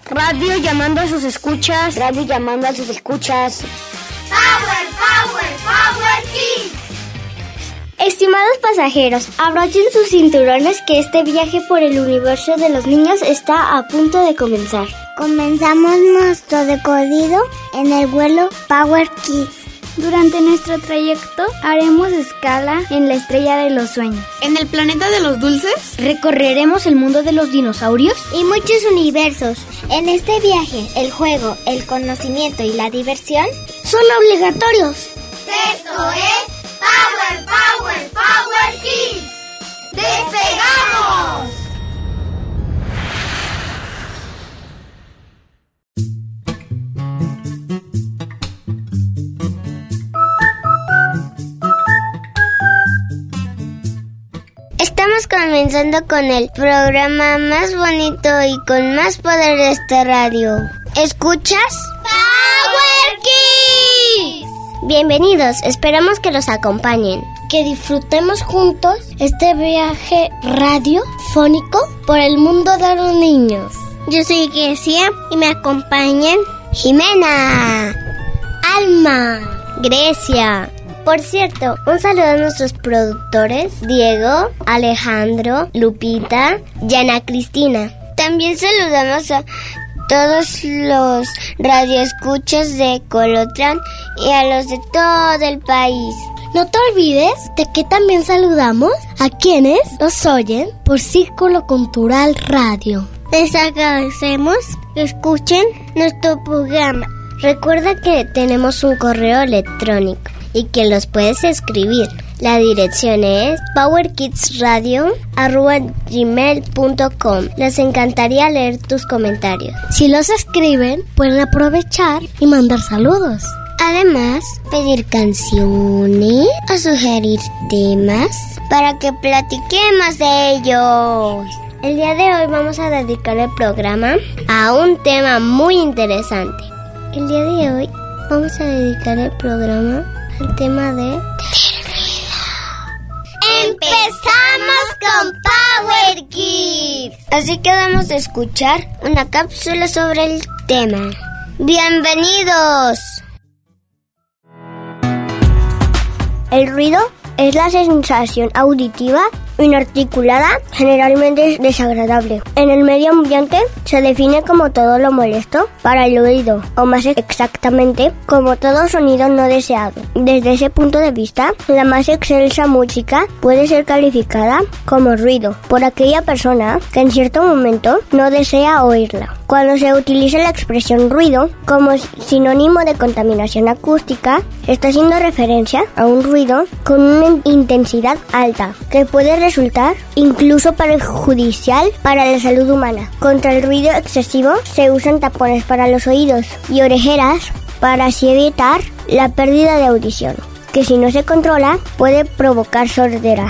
Radio llamando a sus escuchas. Radio llamando a sus escuchas. Power, Power, Power Kids. Estimados pasajeros, abrochen sus cinturones que este viaje por el universo de los niños está a punto de comenzar. Comenzamos nuestro recorrido en el vuelo Power Kids. Durante nuestro trayecto haremos escala en la estrella de los sueños. ¿En el planeta de los dulces? Recorreremos el mundo de los dinosaurios y muchos universos. En este viaje, el juego, el conocimiento y la diversión son obligatorios. Esto es Power, Power, Power Kids. ¡Despegamos! Estamos comenzando con el programa más bonito y con más poder de esta radio. ¿Escuchas? ¡Power Kids! Bienvenidos, esperamos que los acompañen. Que disfrutemos juntos este viaje radiofónico por el mundo de los niños. Yo soy Grecia y me acompañan Jimena, Alma, Grecia. Por cierto, un saludo a nuestros productores, Diego, Alejandro, Lupita y Ana Cristina. También saludamos a todos los radioescuchas de Colotlán y a los de todo el país. No te olvides de que también saludamos a quienes nos oyen por Círculo Cultural Radio. Les agradecemos que escuchen nuestro programa. Recuerda que tenemos un correo electrónico y que los puedes escribir. La dirección es powerkidsradio@gmail.com. Les encantaría leer tus comentarios. Si los escriben, pueden aprovechar y mandar saludos. Además, pedir canciones o sugerir temas para que platiquemos de ellos. El día de hoy vamos a dedicar el programa a un tema muy interesante. El día de hoy vamos a dedicar el programa al tema de ruido. ¡Empezamos con Power Kids! Así que vamos a escuchar una cápsula sobre el tema. ¡Bienvenidos! El ruido es la sensación auditiva inarticulada, generalmente desagradable. En el medio ambiente se define como todo lo molesto para el oído, o más exactamente, como todo sonido no deseado. Desde ese punto de vista, la más excelsa música puede ser calificada como ruido por aquella persona que en cierto momento no desea oírla. Cuando se utiliza la expresión ruido como sinónimo de contaminación acústica, está haciendo referencia a un ruido con una intensidad alta, que puede resultar incluso perjudicial para la salud humana. Contra el ruido excesivo se usan tapones para los oídos y orejeras para así evitar la pérdida de audición, que si no se controla puede provocar sordera.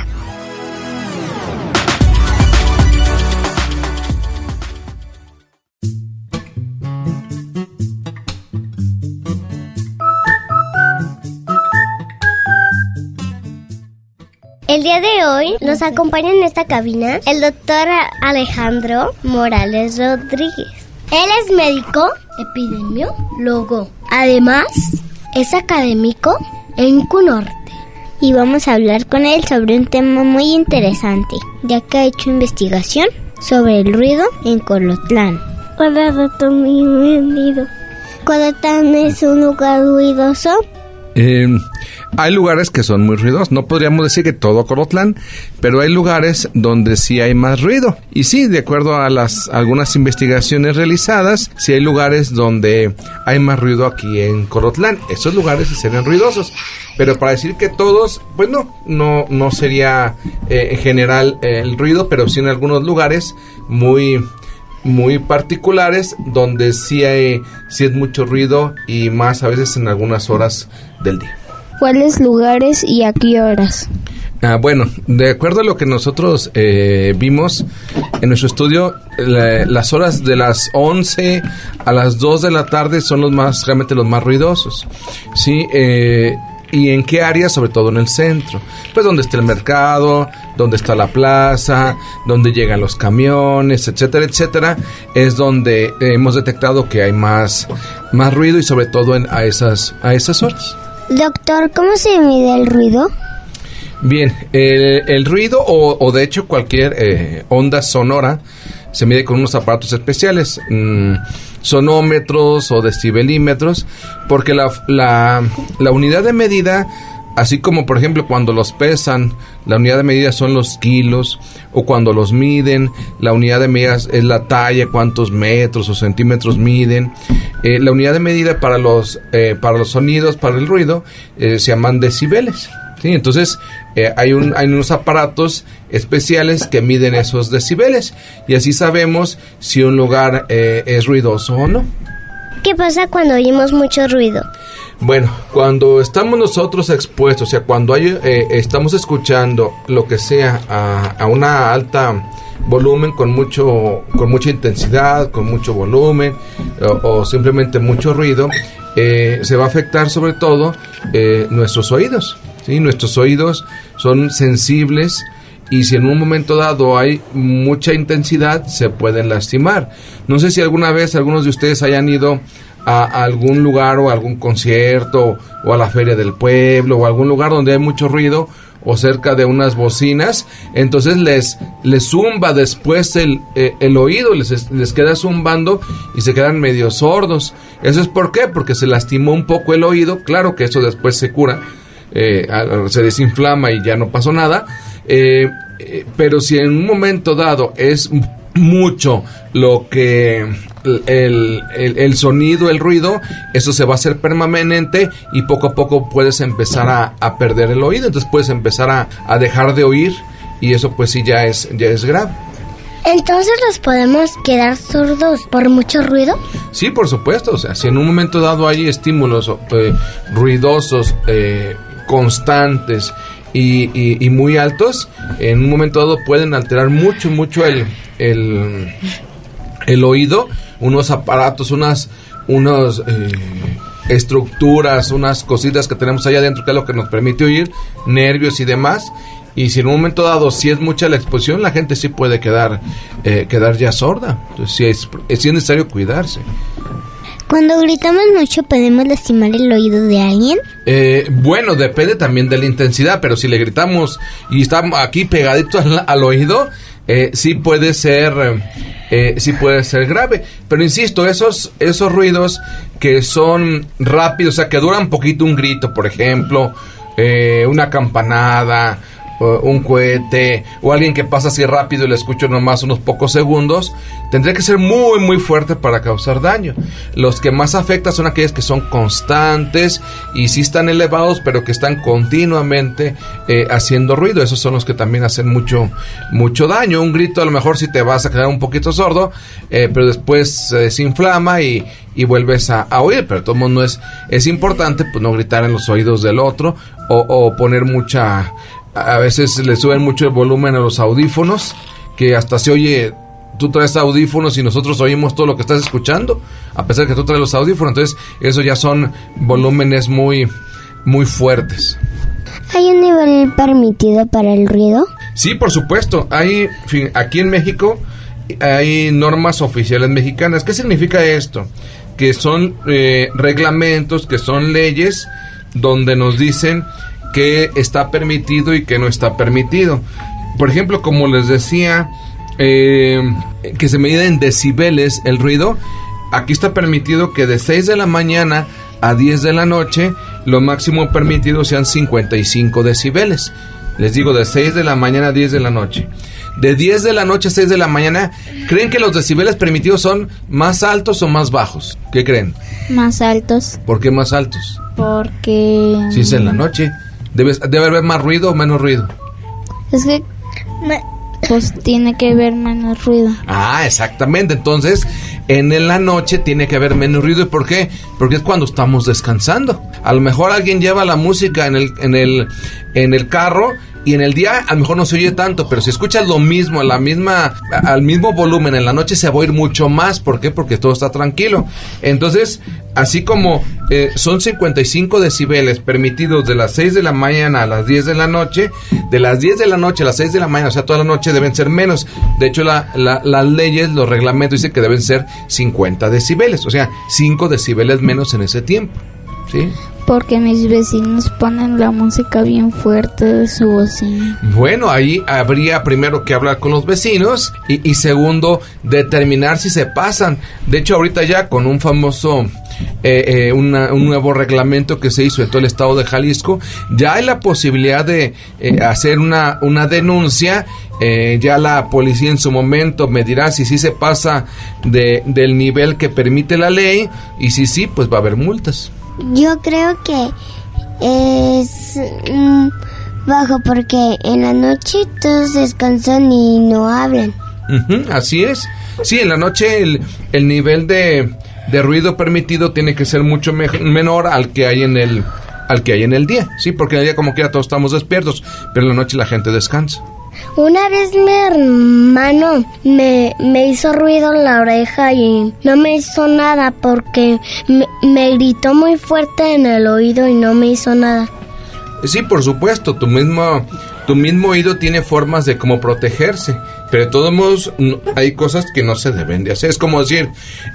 El día de hoy nos acompaña en esta cabina el doctor Alejandro Morales Rodríguez. Él es médico, epidemiólogo. Además, es académico en CUNORTE. Y vamos a hablar con él sobre un tema muy interesante, ya que ha hecho investigación sobre el ruido en Colotlán. Hola, doctor, bienvenido. ¿Colotlán es un lugar ruidoso? Hay lugares que son muy ruidosos. No podríamos decir que todo Colotlán, pero hay lugares donde sí hay más ruido. Y sí, de acuerdo a algunas investigaciones realizadas, sí hay lugares donde hay más ruido aquí en Colotlán. Esos lugares sí serían ruidosos. Pero para decir que todos, pues no sería en general el ruido, pero sí en algunos lugares muy particulares donde sí es mucho ruido y más a veces en algunas horas del día. ¿Cuáles lugares y a qué horas? Bueno, de acuerdo a lo que nosotros vimos en nuestro estudio, las horas de las 11 a las 2 de la tarde son realmente los más ruidosos. Sí, ¿Y en qué área? Sobre todo en el centro. Pues donde está el mercado, donde está la plaza, donde llegan los camiones, etcétera, etcétera. Es donde hemos detectado que hay más ruido y sobre todo a esas horas. Doctor, ¿cómo se mide el ruido? Bien, el ruido o de hecho cualquier onda sonora se mide con unos aparatos especiales, sonómetros o decibelímetros, porque la unidad de medida, así como por ejemplo cuando los pesan, la unidad de medida son los kilos, o cuando los miden, la unidad de medida es la talla, cuántos metros o centímetros miden. La unidad de medida para los sonidos, para el ruido, se llaman decibeles. Sí, entonces hay unos aparatos especiales que miden esos decibeles y así sabemos si un lugar es ruidoso o no. ¿Qué pasa cuando oímos mucho ruido? Bueno, cuando estamos nosotros expuestos, o sea, cuando estamos escuchando lo que sea a una alta volumen, con mucha intensidad, con mucho volumen o simplemente mucho ruido, se va a afectar sobre todo nuestros oídos. ¿Sí? Nuestros oídos son sensibles y si en un momento dado hay mucha intensidad se pueden lastimar. No sé si alguna vez algunos de ustedes hayan ido a algún lugar o a algún concierto o a la feria del pueblo o a algún lugar donde hay mucho ruido o cerca de unas bocinas, entonces les zumba después el oído, les queda zumbando y se quedan medio sordos. ¿Eso es por qué? Porque se lastimó un poco el oído. Claro que eso después se cura, se desinflama y ya no pasó nada, pero si en un momento dado es mucho lo que el sonido, el ruido, eso se va a hacer permanente y poco a poco puedes empezar a perder el oído, entonces puedes empezar a dejar de oír y eso pues sí ya es grave. ¿Entonces nos podemos quedar sordos por mucho ruido? Sí, por supuesto, o sea, si en un momento dado hay estímulos ruidosos, constantes y muy altos, en un momento dado pueden alterar mucho el oído. Unos aparatos, unas estructuras, unas cositas que tenemos allá adentro que es lo que nos permite oír, nervios y demás. Y si en un momento dado, si es mucha la exposición, la gente sí puede quedar ya sorda. Entonces sí es necesario cuidarse. Cuando gritamos mucho, ¿podemos lastimar el oído de alguien? Bueno, depende también de la intensidad, pero si le gritamos y estamos aquí pegaditos al oído, sí puede ser grave. Pero insisto, esos ruidos que son rápidos, o sea, que duran poquito, un grito, por ejemplo, una campanada, un cohete o alguien que pasa así rápido y le escucho nomás unos pocos segundos, tendría que ser muy muy fuerte para causar daño. Los que más afectan son aquellos que son constantes y sí están elevados, pero que están continuamente haciendo ruido. Esos son los que también hacen mucho daño. Un grito a lo mejor sí te vas a quedar un poquito sordo, pero después se desinflama y vuelves a oír, pero de todos modos es importante pues no gritar en los oídos del otro o poner mucha... A veces le suben mucho el volumen a los audífonos, que hasta se oye, tú traes audífonos y nosotros oímos todo lo que estás escuchando, a pesar de que tú traes los audífonos. Entonces, eso ya son volúmenes muy, muy fuertes. ¿Hay un nivel permitido para el ruido? Sí, por supuesto. Aquí en México hay normas oficiales mexicanas. ¿Qué significa esto? Que son reglamentos, que son leyes donde nos dicen que está permitido y que no está permitido. Por ejemplo, como les decía, que se mide en decibeles el ruido. Aquí está permitido que de 6 de la mañana a 10 de la noche lo máximo permitido sean 55 decibeles. Les digo, de 6 de la mañana a 10 de la noche. De 10 de la noche a 6 de la mañana, ¿creen que los decibeles permitidos son más altos o más bajos? ¿Qué creen? Más altos. ¿Por qué más altos? Porque... Si es en la noche. ¿Debe haber más ruido o menos ruido? Es que... Pues tiene que haber menos ruido. Ah, exactamente. Entonces, en la noche tiene que haber menos ruido. ¿Y por qué? Porque es cuando estamos descansando. A lo mejor alguien lleva la música en el carro y en el día a lo mejor no se oye tanto, pero si escuchas lo mismo, al mismo volumen, en la noche se va a oír mucho más. ¿Por qué? Porque todo está tranquilo. Entonces, así como son 55 decibeles permitidos de las 6 de la mañana a las 10 de la noche, de las 10 de la noche a las 6 de la mañana, o sea, toda la noche deben ser menos. De hecho, las leyes, los reglamentos dicen que deben ser 50 decibeles, o sea, 5 decibeles menos en ese tiempo, ¿sí? Porque mis vecinos ponen la música bien fuerte de su bocina. Bueno, ahí habría primero que hablar con los vecinos y segundo, determinar si se pasan. De hecho, ahorita ya con un famoso, un nuevo reglamento que se hizo en todo el estado de Jalisco, ya hay la posibilidad de hacer una denuncia. Ya la policía en su momento me dirá si sí se pasa del nivel que permite la ley, y si sí, pues va a haber multas. Yo creo que es bajo, porque en la noche todos descansan y no hablan. Así es. Sí, en la noche el nivel de ruido permitido tiene que ser mucho menor al que hay en el día. Sí, porque en el día como quiera todos estamos despiertos, pero en la noche la gente descansa. Una vez mi hermano me hizo ruido en la oreja y no me hizo nada porque me gritó muy fuerte en el oído y no me hizo nada. Sí, por supuesto, tu mismo oído tiene formas de cómo protegerse, pero de todos modos hay cosas que no se deben de hacer. Es como decir,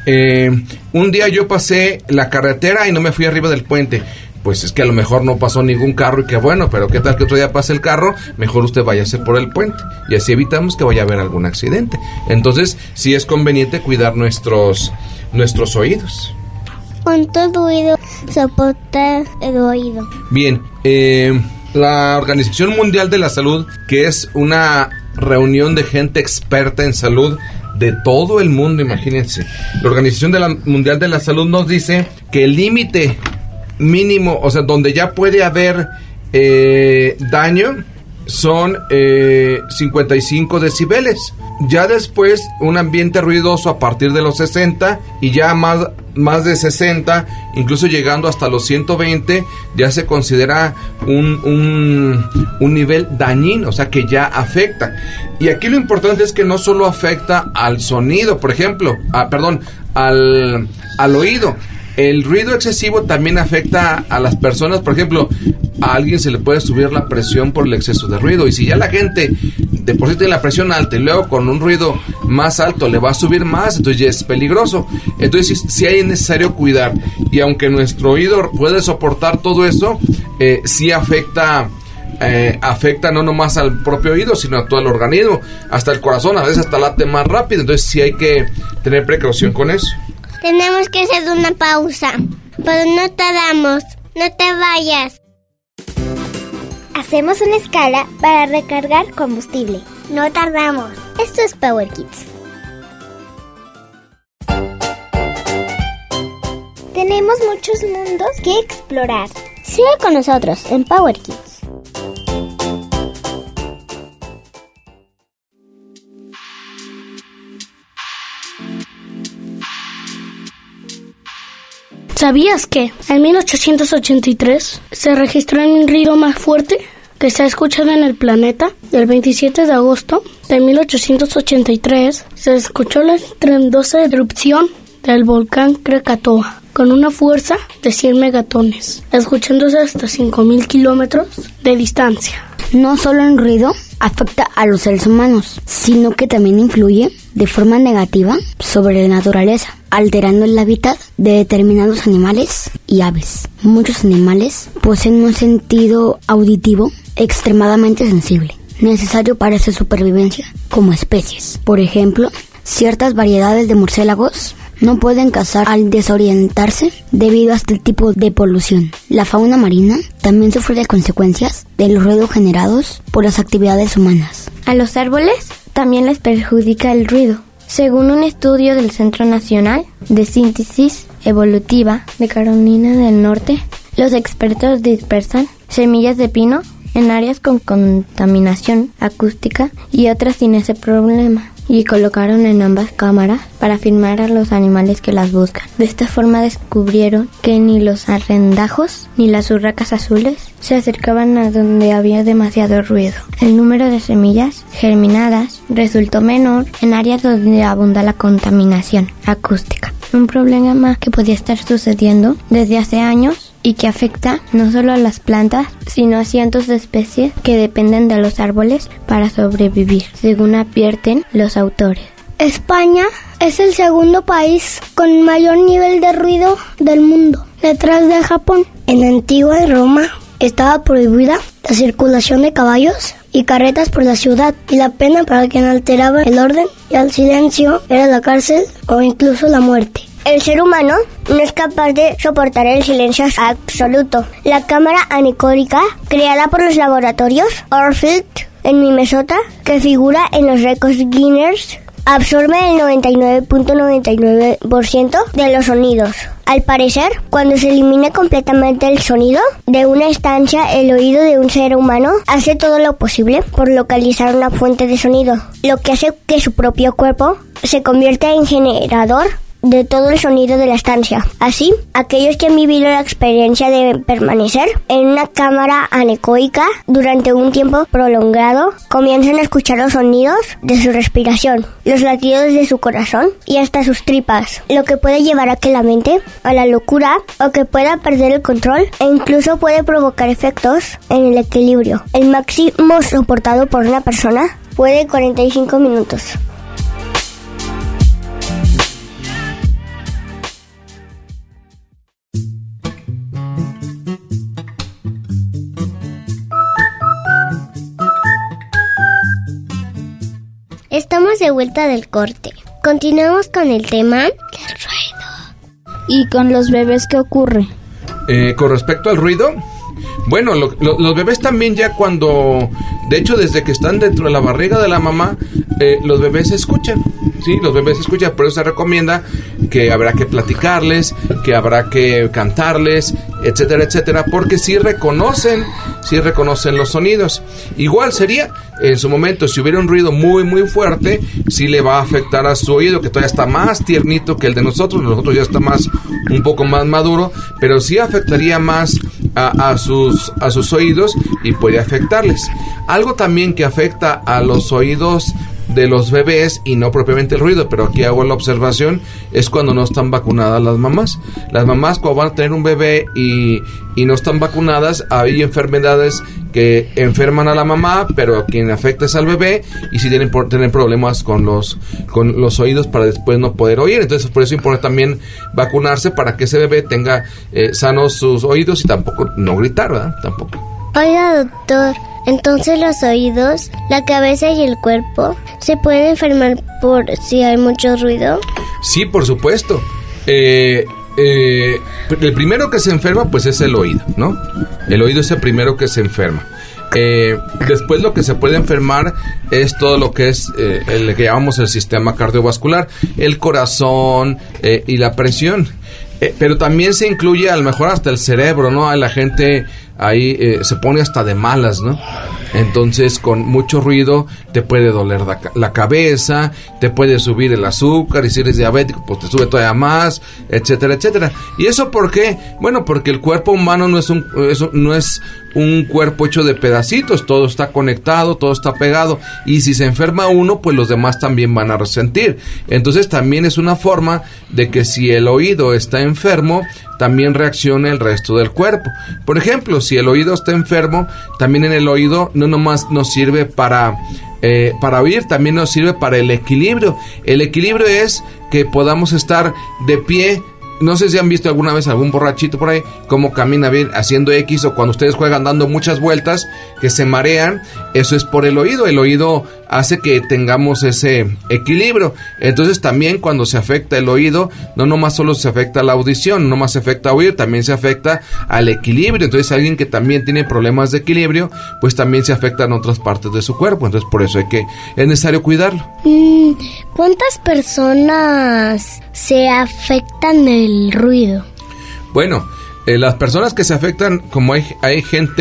un día yo pasé la carretera y no me fui arriba del puente. Pues es que a lo mejor no pasó ningún carro y qué bueno, pero qué tal que otro día pase el carro, mejor usted váyase por el puente y así evitamos que vaya a haber algún accidente. Entonces sí es conveniente cuidar nuestros oídos. ¿Cuánto ruido soporta el oído? Bien, la Organización Mundial de la Salud, que es una reunión de gente experta en salud de todo el mundo, imagínense. La Organización Mundial de la Salud nos dice que el límite mínimo, o sea, donde ya puede haber daño, son 55 decibeles. Ya después, un ambiente ruidoso a partir de los 60 y ya más de 60, incluso llegando hasta los 120, ya se considera un nivel dañino, o sea, que ya afecta. Y aquí lo importante es que no solo afecta al sonido, por ejemplo, al oído. El ruido excesivo también afecta a las personas. Por ejemplo, a alguien se le puede subir la presión por el exceso de ruido, y si ya la gente de por sí tiene la presión alta y luego con un ruido más alto le va a subir más, entonces ya es peligroso. Entonces sí es necesario cuidar, y aunque nuestro oído puede soportar todo eso, sí afecta no nomás al propio oído, sino a todo el organismo, hasta el corazón, a veces hasta late más rápido. Entonces sí hay que tener precaución con eso. Tenemos que hacer una pausa, pero no tardamos. No te vayas. Hacemos una escala para recargar combustible. No tardamos. Esto es Power Kids. Tenemos muchos mundos que explorar. Sigue con nosotros en Power Kids. ¿Sabías que en 1883 se registró un ruido más fuerte que se ha escuchado en el planeta? El 27 de agosto de 1883 se escuchó la estruendosa erupción del volcán Krakatoa con una fuerza de 100 megatones, escuchándose hasta 5.000 kilómetros de distancia. No solo el ruido afecta a los seres humanos, sino que también influye de forma negativa sobre la naturaleza, alterando el hábitat de determinados animales y aves. Muchos animales poseen un sentido auditivo extremadamente sensible, necesario para su supervivencia como especies. Por ejemplo, ciertas variedades de murciélagos no pueden cazar al desorientarse debido a este tipo de polución. La fauna marina también sufre las consecuencias de los ruidos generados por las actividades humanas. A los árboles también les perjudica el ruido. Según un estudio del Centro Nacional de Síntesis Evolutiva de Carolina del Norte, los expertos dispersan semillas de pino en áreas con contaminación acústica y otras sin ese problema. y colocaron en ambas cámaras para filmar a los animales que las buscan. De esta forma descubrieron que ni los arrendajos ni las urracas azules se acercaban a donde había demasiado ruido. El número de semillas germinadas resultó menor en áreas donde abunda la contaminación acústica. Un problema que podía estar sucediendo desde hace años y que afecta no solo a las plantas, sino a cientos de especies que dependen de los árboles para sobrevivir, según advierten los autores. España es el segundo país con mayor nivel de ruido del mundo, detrás de Japón. En antigua Roma estaba prohibida la circulación de caballos y carretas por la ciudad, y la pena para quien alteraba el orden y el silencio era la cárcel o incluso la muerte. El ser humano no es capaz de soportar el silencio absoluto. La cámara anicórica, creada por los laboratorios Orfield en Minnesota, que figura en los récords Guinness, absorbe el 99.99% de los sonidos. Al parecer, cuando se elimina completamente el sonido de una estancia, el oído de un ser humano hace todo lo posible por localizar una fuente de sonido, lo que hace que su propio cuerpo se convierta en generador de todo el sonido de la estancia. Así, aquellos que han vivido la experiencia de permanecer en una cámara anecoica durante un tiempo prolongado comienzan a escuchar los sonidos de su respiración, los latidos de su corazón y hasta sus tripas, lo que puede llevar a que la mente a la locura o que pueda perder el control e incluso puede provocar efectos en el equilibrio. El máximo soportado por una persona puede 45 minutos. Estamos de vuelta del corte. Continuamos con el tema del ruido. ¿Y con los bebés qué ocurre? Con respecto al ruido, bueno, los bebés también ya cuando, de hecho desde que están dentro de la barriga de la mamá, los bebés escuchan, ¿sí? Los bebés escuchan, por eso se recomienda que habrá que platicarles, que habrá que cantarles, etcétera, etcétera, porque sí reconocen los sonidos. Igual sería, en su momento, si hubiera un ruido muy, muy fuerte, sí le va a afectar a su oído, que todavía está más tiernito que el de nosotros ya está un poco más maduro, pero sí afectaría más a sus oídos y puede afectarles. Algo también que afecta a los oídos de los bebés, y no propiamente el ruido, pero aquí hago la observación, es cuando no están vacunadas las mamás. Las mamás cuando van a tener un bebé y no están vacunadas, hay enfermedades que enferman a la mamá, pero a quien afecta es al bebé, y si tienen problemas con los oídos para después no poder oír. Entonces por eso importa también vacunarse para que ese bebé tenga sanos sus oídos y tampoco no gritar, ¿verdad? Tampoco. Oiga, doctor, entonces los oídos, la cabeza y el cuerpo se pueden enfermar por si hay mucho ruido. Sí, por supuesto. El primero que se enferma pues es el oído, ¿no? El oído es el primero que se enferma. Después lo que se puede enfermar es todo lo que es el que llamamos el sistema cardiovascular, el corazón y la presión. Pero también se incluye a lo mejor hasta el cerebro, ¿no? A la gente ahí se pone hasta de malas, ¿no? Entonces con mucho ruido te puede doler la cabeza, te puede subir el azúcar, y si eres diabético pues te sube todavía más, etcétera, etcétera. ¿Y eso por qué? Bueno, porque el cuerpo humano no es un cuerpo hecho de pedacitos, todo está conectado, todo está pegado, y si se enferma uno, pues los demás también van a resentir. Entonces también es una forma de que si el oído está enfermo, también reacciona el resto del cuerpo. Por ejemplo, si el oído está enfermo, también en el oído no nomás nos sirve para oír, también nos sirve para el equilibrio. El equilibrio es que podamos estar de pie. No sé si han visto alguna vez algún borrachito por ahí, cómo camina bien haciendo X, o cuando ustedes juegan dando muchas vueltas, que se marean. Eso es por el oído. El oído hace que tengamos ese equilibrio. Entonces también cuando se afecta el oído, no nomás solo se afecta la audición, no nomás se afecta a oír, también se afecta al equilibrio. Entonces alguien que también tiene problemas de equilibrio, pues también se afecta en otras partes de su cuerpo. Entonces por eso es necesario cuidarlo. ¿Cuántas personas se afectan del ruido? Bueno, las personas que se afectan, como hay gente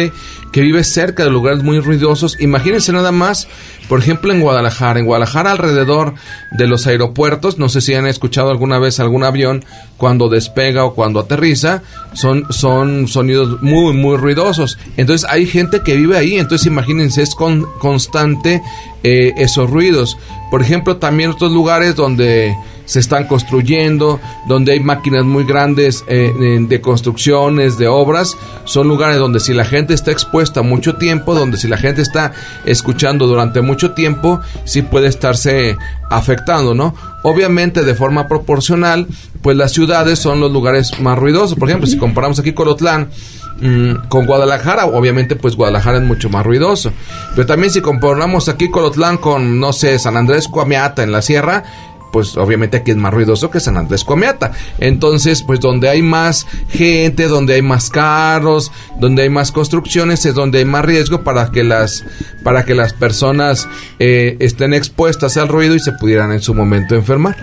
que vive cerca de lugares muy ruidosos. Imagínense nada más, por ejemplo, en Guadalajara alrededor de los aeropuertos, no sé si han escuchado alguna vez algún avión cuando despega o cuando aterriza, son sonidos muy, muy ruidosos. Entonces hay gente que vive ahí, entonces imagínense, es constante esos ruidos. Por ejemplo, también otros lugares donde se están construyendo, donde hay máquinas muy grandes de construcciones, de obras, son lugares donde si la gente está expuesta mucho tiempo, donde si la gente está escuchando durante mucho tiempo, sí puede estarse afectando, ¿no? Obviamente de forma proporcional, pues las ciudades son los lugares más ruidosos. Por ejemplo, si comparamos aquí Colotlán con Guadalajara, obviamente pues Guadalajara es mucho más ruidoso, pero también si comparamos aquí Colotlán con, no sé, San Andrés Coameata en la sierra, pues obviamente aquí es más ruidoso que San Andrés Coameata. Entonces, pues donde hay más gente, donde hay más carros, donde hay más construcciones, es donde hay más riesgo para que las personas estén expuestas al ruido y se pudieran en su momento enfermar.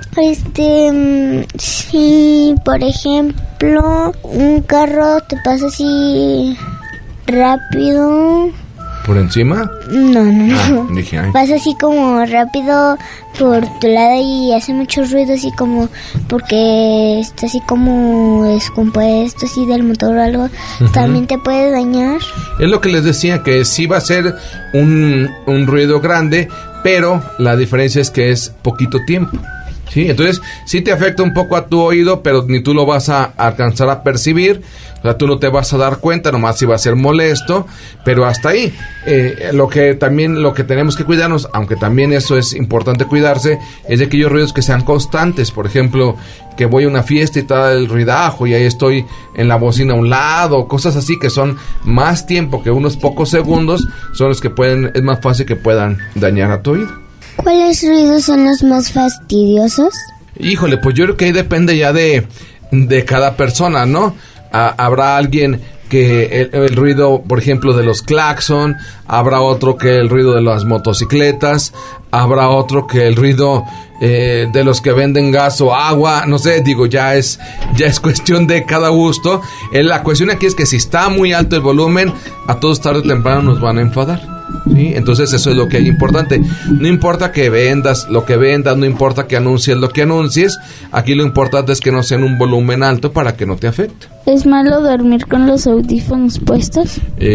Si por ejemplo un carro te pasa así rápido. ¿Por encima? No. Dije, ay. Pasa así como rápido por tu lado y hace mucho ruido, así como porque está así como descompuesto así del motor o algo. También te puede dañar. Es lo que les decía, que sí va a ser un ruido grande, pero la diferencia es que es poquito tiempo. Sí, entonces sí te afecta un poco a tu oído, pero ni tú lo vas a alcanzar a percibir, o sea, tú no te vas a dar cuenta, nomás si va a ser molesto, pero hasta ahí. Lo que tenemos que cuidarnos, aunque también eso es importante cuidarse, es de aquellos ruidos que sean constantes. Por ejemplo, que voy a una fiesta y está el ruidajo y ahí estoy en la bocina a un lado, cosas así que son más tiempo que unos pocos segundos, son los que es más fácil que puedan dañar a tu oído. ¿Cuáles ruidos son los más fastidiosos? Híjole, pues yo creo que ahí depende ya de cada persona, ¿no? Habrá alguien que el ruido, por ejemplo, de los claxon, habrá otro que el ruido de las motocicletas, habrá otro que el ruido de los que venden gas o agua, no sé, digo, ya es cuestión de cada gusto. La cuestión aquí es que si está muy alto el volumen, a todos tarde o temprano nos van a enfadar. ¿Sí? Entonces eso es lo que es importante. No importa que vendas lo que vendas, no importa que anuncies lo que anuncies, aquí lo importante es que no sea en un volumen alto para que no te afecte. ¿Es malo dormir con los audífonos puestos?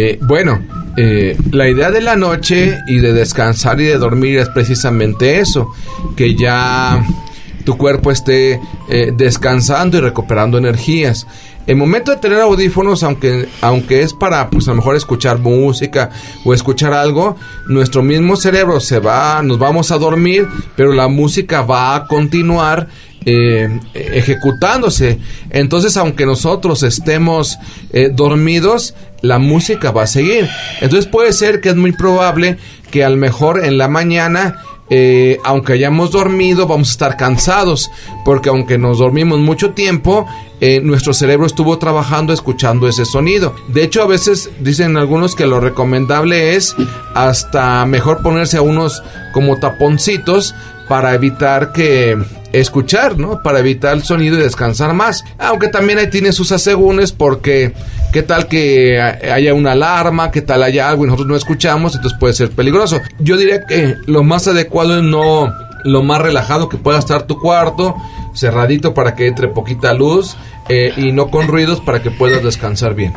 La idea de la noche y de descansar y de dormir es precisamente eso, que ya tu cuerpo esté descansando y recuperando energías. El momento de tener audífonos, aunque es para, pues a lo mejor escuchar música o escuchar algo, nuestro mismo cerebro nos vamos a dormir, pero la música va a continuar ejecutándose. Entonces, aunque nosotros estemos dormidos, la música va a seguir. Entonces puede ser que es muy probable que a lo mejor en la mañana, aunque hayamos dormido, vamos a estar cansados, porque aunque nos dormimos mucho tiempo, nuestro cerebro estuvo trabajando escuchando ese sonido. De hecho, a veces dicen algunos que lo recomendable es hasta mejor ponerse a unos como taponcitos para evitar escuchar, ¿no? Para evitar el sonido y descansar más. Aunque también ahí tiene sus asegúnes, porque qué tal que haya una alarma, qué tal haya algo y nosotros no escuchamos, entonces puede ser peligroso. Yo diría que lo más adecuado es lo más relajado que pueda estar tu cuarto, cerradito para que entre poquita luz y no con ruidos para que puedas descansar bien.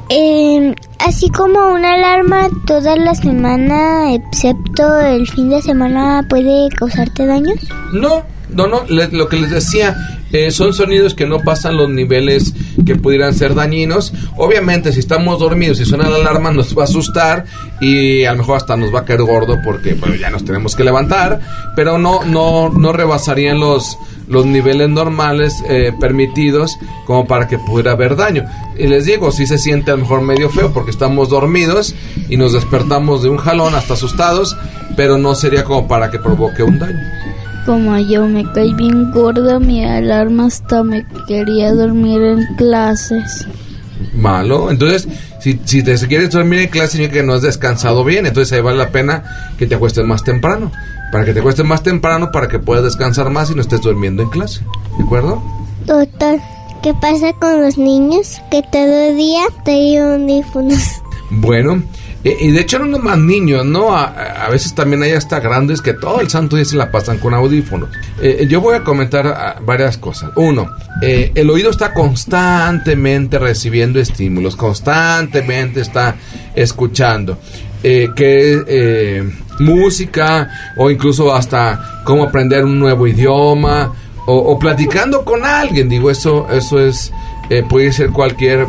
Así como una alarma toda la semana, excepto el fin de semana, ¿puede causarte daños? No, lo que les decía, son sonidos que no pasan los niveles que pudieran ser dañinos. Obviamente, si estamos dormidos y suena la alarma, nos va a asustar y a lo mejor hasta nos va a caer gordo porque bueno, ya nos tenemos que levantar, pero no rebasarían los niveles normales permitidos como para que pudiera haber daño. Y les digo, sí se siente a lo mejor medio feo porque estamos dormidos y nos despertamos de un jalón hasta asustados, pero no sería como para que provoque un daño. Como yo me caí bien gorda, mi alarma hasta me quería dormir en clases. Malo. Entonces, si te quieres dormir en clase, significa que no has descansado bien. Entonces ahí vale la pena que te acuestes más temprano. Para que te acuestes más temprano, para que puedas descansar más y no estés durmiendo en clase. ¿De acuerdo? Doctor, ¿qué pasa con los niños que todo el día traen audífonos? Bueno, y de hecho no nomás niños, ¿no? A veces también hay hasta grandes que todo el santo día se la pasan con audífonos. Yo voy a comentar varias cosas. Uno, el oído está constantemente recibiendo estímulos, constantemente está escuchando. Música o incluso hasta cómo aprender un nuevo idioma o platicando con alguien. Digo, eso es puede ser cualquier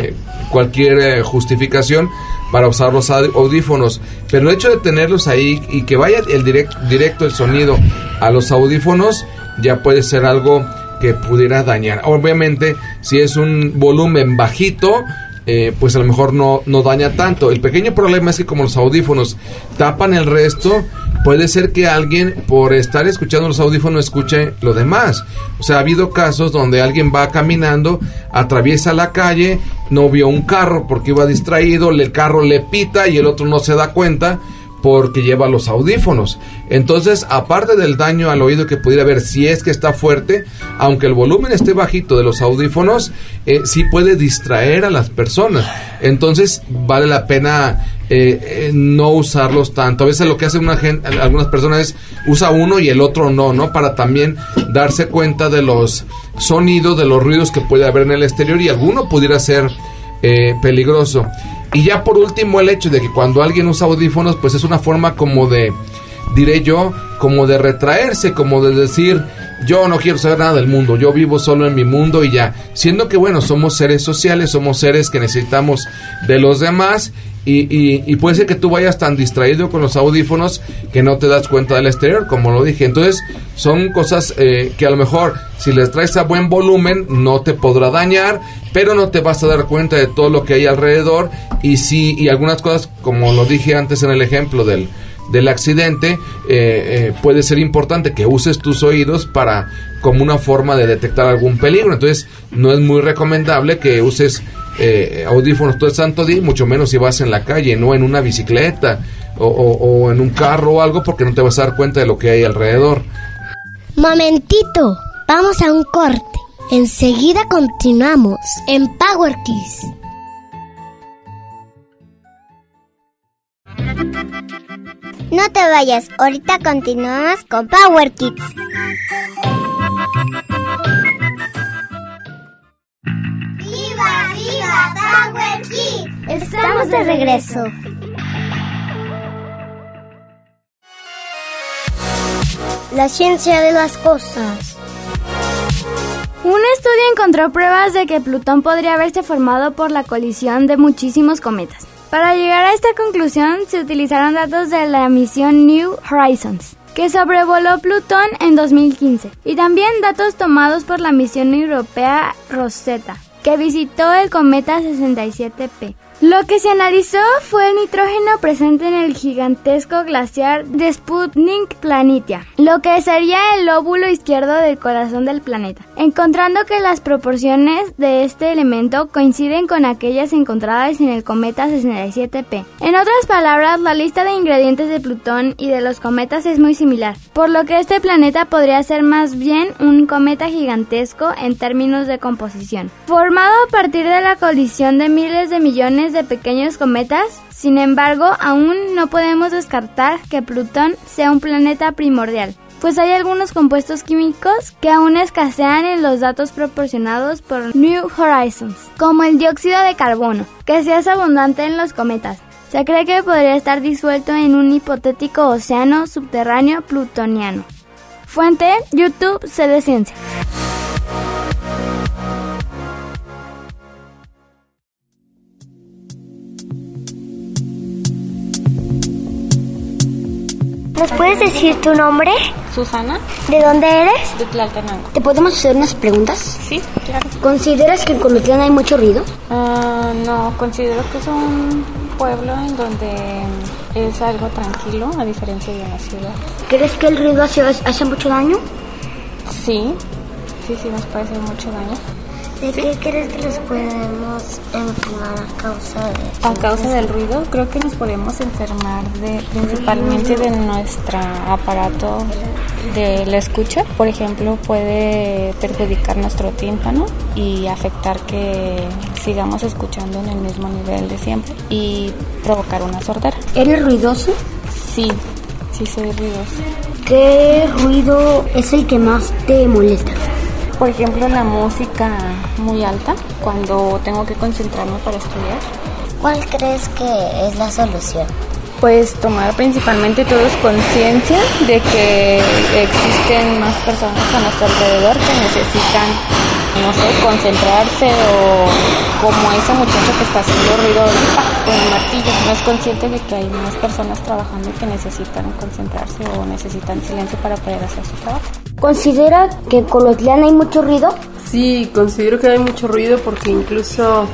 justificación para usar los audífonos, pero el hecho de tenerlos ahí y que vaya el directo el sonido a los audífonos ya puede ser algo que pudiera dañar. Obviamente, si es un volumen bajito, pues a lo mejor no daña tanto. El pequeño problema es que como los audífonos tapan el resto, puede ser que alguien por estar escuchando los audífonos escuche lo demás. O sea, ha habido casos donde alguien va caminando, atraviesa la calle, no vio un carro porque iba distraído, el carro le pita y el otro no se da cuenta porque lleva los audífonos. Entonces, aparte del daño al oído que pudiera haber si es que está fuerte, aunque el volumen esté bajito de los audífonos, sí puede distraer a las personas. Entonces, vale la pena no usarlos tanto. A veces lo que hacen algunas personas es usa uno y el otro no, para también darse cuenta de los sonidos, de los ruidos que puede haber en el exterior y alguno pudiera ser peligroso. Y ya por último, el hecho de que cuando alguien usa audífonos, pues es una forma como de, diré yo, como de retraerse, como de decir, yo no quiero saber nada del mundo, yo vivo solo en mi mundo y ya. Siendo que, bueno, somos seres sociales, somos seres que necesitamos de los demás y puede ser que tú vayas tan distraído con los audífonos que no te das cuenta del exterior, como lo dije. Entonces, son cosas que a lo mejor, si les traes a buen volumen, no te podrá dañar, pero no te vas a dar cuenta de todo lo que hay alrededor. Y algunas cosas, como lo dije antes en el ejemplo del accidente, puede ser importante que uses tus oídos como una forma de detectar algún peligro. Entonces, no es muy recomendable que uses audífonos todo el santo día, mucho menos si vas en la calle, no en una bicicleta o en un carro o algo, porque no te vas a dar cuenta de lo que hay alrededor. Momentito, vamos a un corte. Enseguida continuamos en Power Kids. No te vayas, ahorita continuamos con Power Kids. ¡Viva, viva Power Kids! Estamos de regreso. La ciencia de las cosas. Un estudio encontró pruebas de que Plutón podría haberse formado por la colisión de muchísimos cometas. Para llegar a esta conclusión se utilizaron datos de la misión New Horizons, que sobrevoló Plutón en 2015, y también datos tomados por la misión europea Rosetta, que visitó el cometa 67P. Lo que se analizó fue el nitrógeno presente en el gigantesco glaciar de Sputnik Planitia, lo que sería el lóbulo izquierdo del corazón del planeta, encontrando que las proporciones de este elemento coinciden con aquellas encontradas en el cometa 67P. En otras palabras, la lista de ingredientes de Plutón y de los cometas es muy similar, por lo que este planeta podría ser más bien un cometa gigantesco en términos de composición, formado a partir de la colisión de miles de millones de pequeños cometas. Sin embargo, aún no podemos descartar que Plutón sea un planeta primordial, pues hay algunos compuestos químicos que aún escasean en los datos proporcionados por New Horizons, como el dióxido de carbono, que sí es abundante en los cometas. Se cree que podría estar disuelto en un hipotético océano subterráneo plutoniano. Fuente: YouTube, CD Ciencia. ¿Nos puedes decir tu nombre? Susana. ¿De dónde eres? De Tlaltenango. ¿Te podemos hacer unas preguntas? Sí, claro. ¿Consideras que en Colotlán hay mucho ruido? No, considero que es un pueblo en donde es algo tranquilo, a diferencia de una ciudad. ¿Crees que el ruido hace mucho daño? Sí, nos puede hacer mucho daño. ¿De qué crees que nos podemos enfermar a causa del ruido? Creo que nos podemos enfermar principalmente de nuestro aparato de la escucha. Por ejemplo, puede perjudicar nuestro tímpano y afectar que sigamos escuchando en el mismo nivel de siempre y provocar una sordera. ¿Eres ruidoso? Sí soy ruidoso. ¿Qué ruido es el que más te molesta? Por ejemplo, la música muy alta, cuando tengo que concentrarme para estudiar. ¿Cuál crees que es la solución? Pues tomar principalmente todos conciencia de que existen más personas a nuestro alrededor que necesitan, no sé, concentrarse, o como ese muchacho que está haciendo ruido ahorita con el martillo, no es consciente de que hay más personas trabajando que necesitan concentrarse o necesitan silencio para poder hacer su trabajo. ¿Considera que en Colotlán hay mucho ruido? Sí, considero que hay mucho ruido porque incluso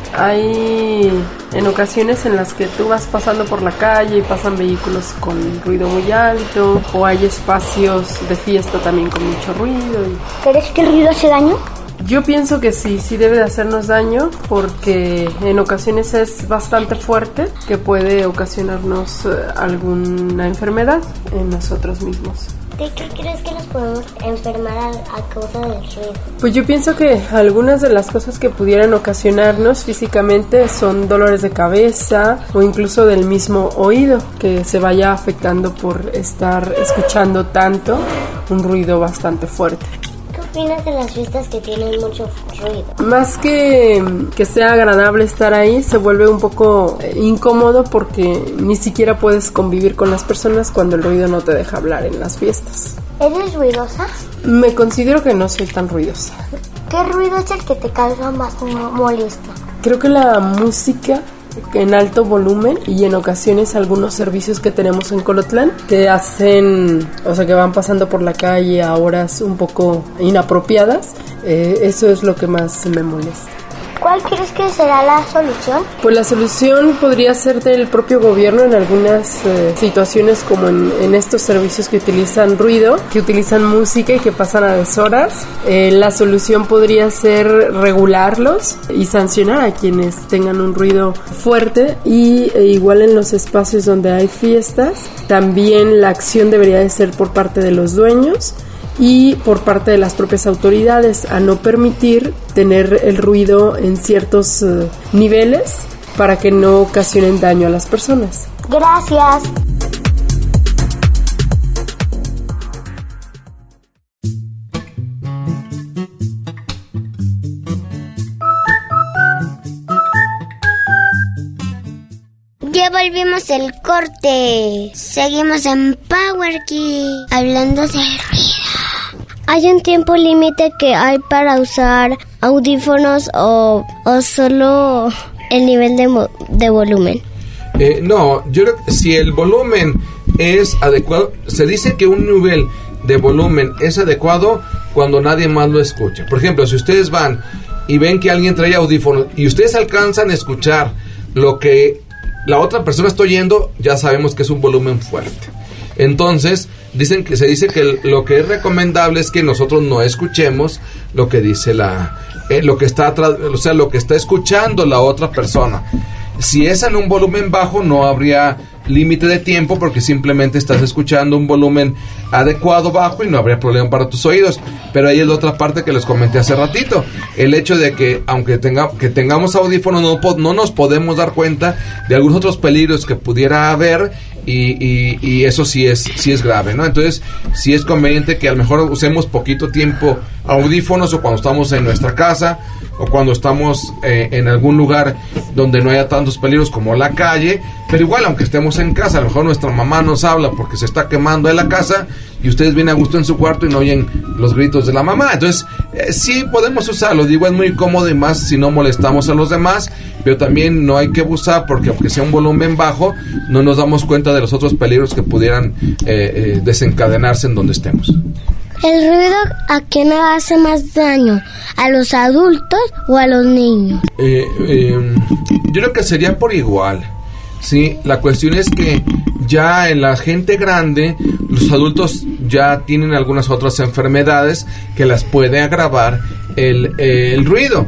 hay en ocasiones en las que tú vas pasando por la calle y pasan vehículos con ruido muy alto, o hay espacios de fiesta también con mucho ruido. ¿Crees que el ruido hace daño? Yo pienso que sí debe de hacernos daño porque en ocasiones es bastante fuerte, que puede ocasionarnos alguna enfermedad en nosotros mismos. ¿De qué crees que nos podemos enfermar a causa del ruido? Pues yo pienso que algunas de las cosas que pudieran ocasionarnos físicamente son dolores de cabeza o incluso del mismo oído, que se vaya afectando por estar escuchando tanto un ruido bastante fuerte. ¿Qué opinas de las fiestas que tienen mucho ruido? Más que sea agradable estar ahí, se vuelve un poco incómodo porque ni siquiera puedes convivir con las personas cuando el ruido no te deja hablar en las fiestas. ¿Eres ruidosa? Me considero que no soy tan ruidosa. ¿Qué ruido es el que te causa más molesto? Creo que la música en alto volumen y en ocasiones algunos servicios que tenemos en Colotlán que hacen, o sea, que van pasando por la calle a horas un poco inapropiadas, eso es lo que más me molesta. ¿Cuál crees que será la solución? Pues la solución podría ser del propio gobierno en algunas situaciones, como en estos servicios que utilizan ruido, que utilizan música y que pasan a deshoras. La solución podría ser regularlos y sancionar a quienes tengan un ruido fuerte, y igual en los espacios donde hay fiestas, también la acción debería de ser por parte de los dueños y por parte de las propias autoridades a no permitir tener el ruido en ciertos niveles para que no ocasionen daño a las personas. Gracias. Ya volvimos del corte. Seguimos en Power Kids hablando de ruido. ¿Hay un tiempo límite que hay para usar audífonos o solo el nivel de volumen? No, yo creo que si el volumen es adecuado, se dice que un nivel de volumen es adecuado cuando nadie más lo escucha. Por ejemplo, si ustedes van y ven que alguien trae audífonos y ustedes alcanzan a escuchar lo que la otra persona está oyendo, ya sabemos que es un volumen fuerte. Entonces, se dice que lo que es recomendable es que nosotros no escuchemos lo que dice lo que está escuchando la otra persona. Si es en un volumen bajo, no habría límite de tiempo porque simplemente estás escuchando un volumen adecuado bajo y no habría problema para tus oídos. Pero ahí es la otra parte que les comenté hace ratito, el hecho de que aunque tengamos audífonos no nos podemos dar cuenta de algunos otros peligros que pudiera haber, y eso sí es grave, ¿no? Entonces sí es conveniente que a lo mejor usemos poquito tiempo audífonos, o cuando estamos en nuestra casa o cuando estamos en algún lugar donde no haya tantos peligros como la calle. Pero igual, aunque estemos en casa, a lo mejor nuestra mamá nos habla porque se está quemando en la casa y ustedes vienen a gusto en su cuarto y no oyen los gritos de la mamá. Entonces sí podemos usarlo, digo, es muy cómodo, y más si no molestamos a los demás, pero también no hay que abusar porque aunque sea un volumen bajo, no nos damos cuenta de los otros peligros que pudieran desencadenarse en donde estemos. ¿El ruido a quién le hace más daño? ¿A los adultos o a los niños? Yo creo que sería por igual. Sí, la cuestión es que ya en la gente grande, los adultos ya tienen algunas otras enfermedades que las puede agravar el ruido.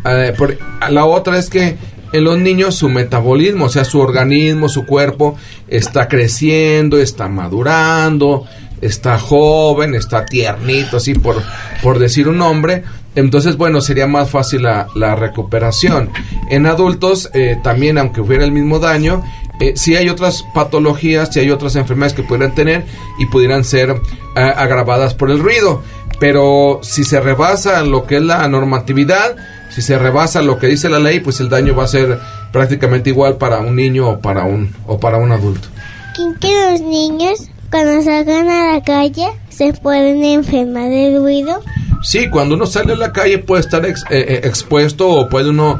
La otra es que en los niños su metabolismo, o sea, su organismo, su cuerpo está creciendo, está madurando, está joven, está tiernito, así por decir un nombre. Entonces, bueno, sería más fácil la recuperación. En adultos, también, aunque hubiera el mismo daño, sí hay otras patologías, sí hay otras enfermedades que pudieran tener y pudieran ser agravadas por el ruido. Pero si se rebasa lo que es la normatividad, si se rebasa lo que dice la ley, pues el daño va a ser prácticamente igual para un niño o para un adulto. ¿Creen que los niños, cuando salgan a la calle, se pueden enfermar del ruido? Sí, cuando uno sale a la calle puede estar expuesto o puede uno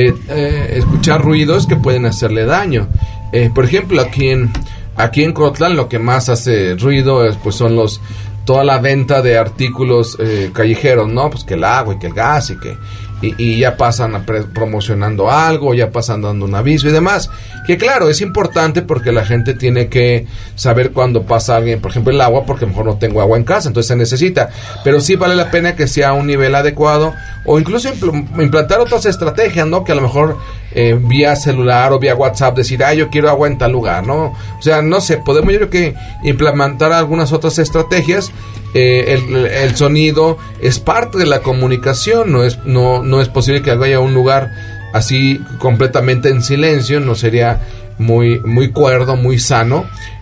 escuchar ruidos que pueden hacerle daño. Por ejemplo, aquí en Crotlán lo que más hace ruido pues son toda la venta de artículos callejeros, ¿no? Pues que el agua y que el gas y ya pasan promocionando algo, ya pasan dando un aviso y demás, que claro, es importante porque la gente tiene que saber cuando pasa alguien, por ejemplo el agua, porque a lo mejor no tengo agua en casa, entonces se necesita, pero sí vale la pena que sea a un nivel adecuado, o incluso implantar otras estrategias, ¿no? Que a lo mejor vía celular o vía WhatsApp decir, yo quiero agua en tal lugar, ¿no? O sea, no sé, podemos yo creo que implementar algunas otras estrategias. El sonido es parte de la comunicación, no es posible que haya un lugar así completamente en silencio, no sería muy cuerdo, muy sano,